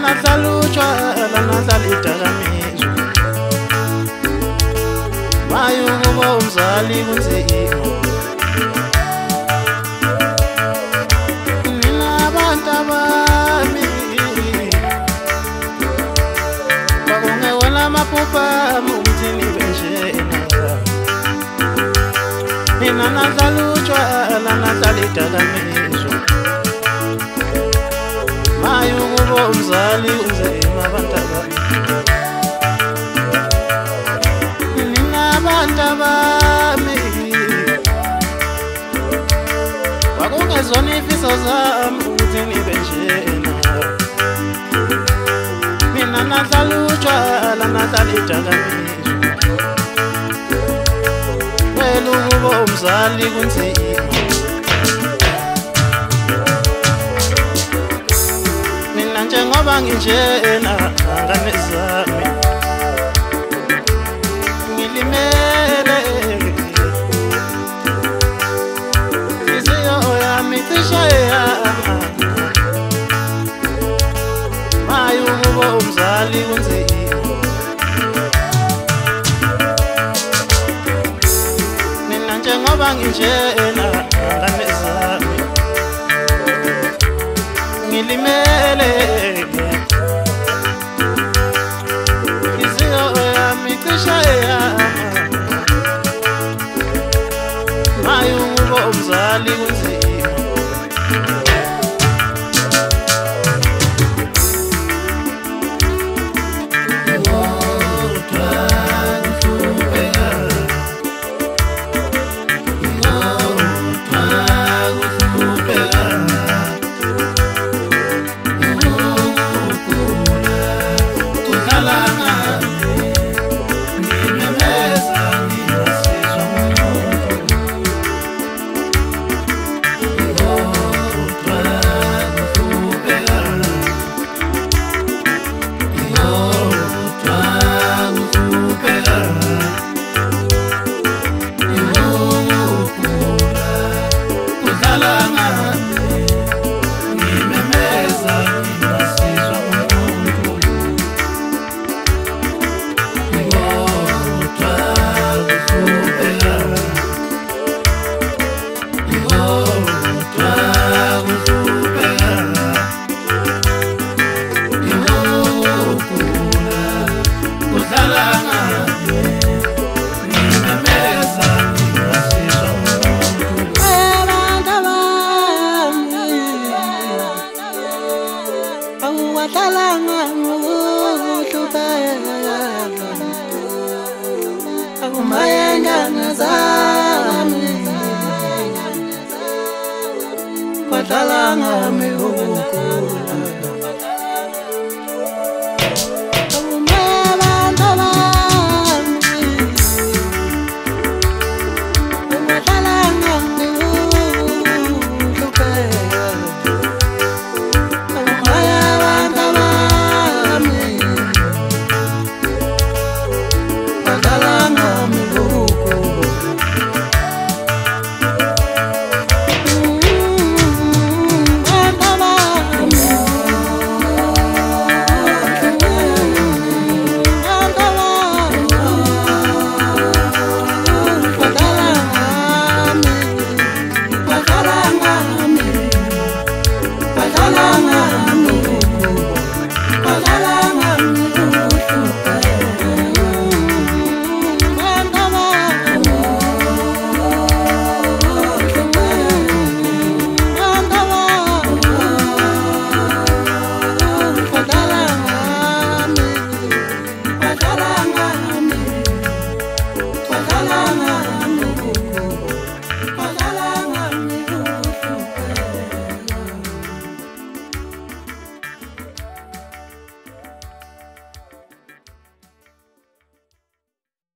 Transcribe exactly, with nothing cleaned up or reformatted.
nahlala utshwala nahlala idakamizwa maye ukuba umzali kunzima nina abantu abami kwakungewona amaphupha ami ukuthi nibe njena mina nahlala utshwala nahlala idakamizwa maye ukuba umzali kunzima abantu abami nina abantu abami kwakungezona ifiso zami ukuthi nibe njena mina nahlala utshwala nahlala idakamizwa wena ukuba umzali kunzima mina njengoba nginjena ngane zami ngilimele inhliziyo yami cishe yama maye ukuba umzali kunzima mina njengoba nginjena ngane zami ngilimele inhliziyo yami cishe yama maye ukuba umzali kunzima Kumayengana zami, kwadala ngami.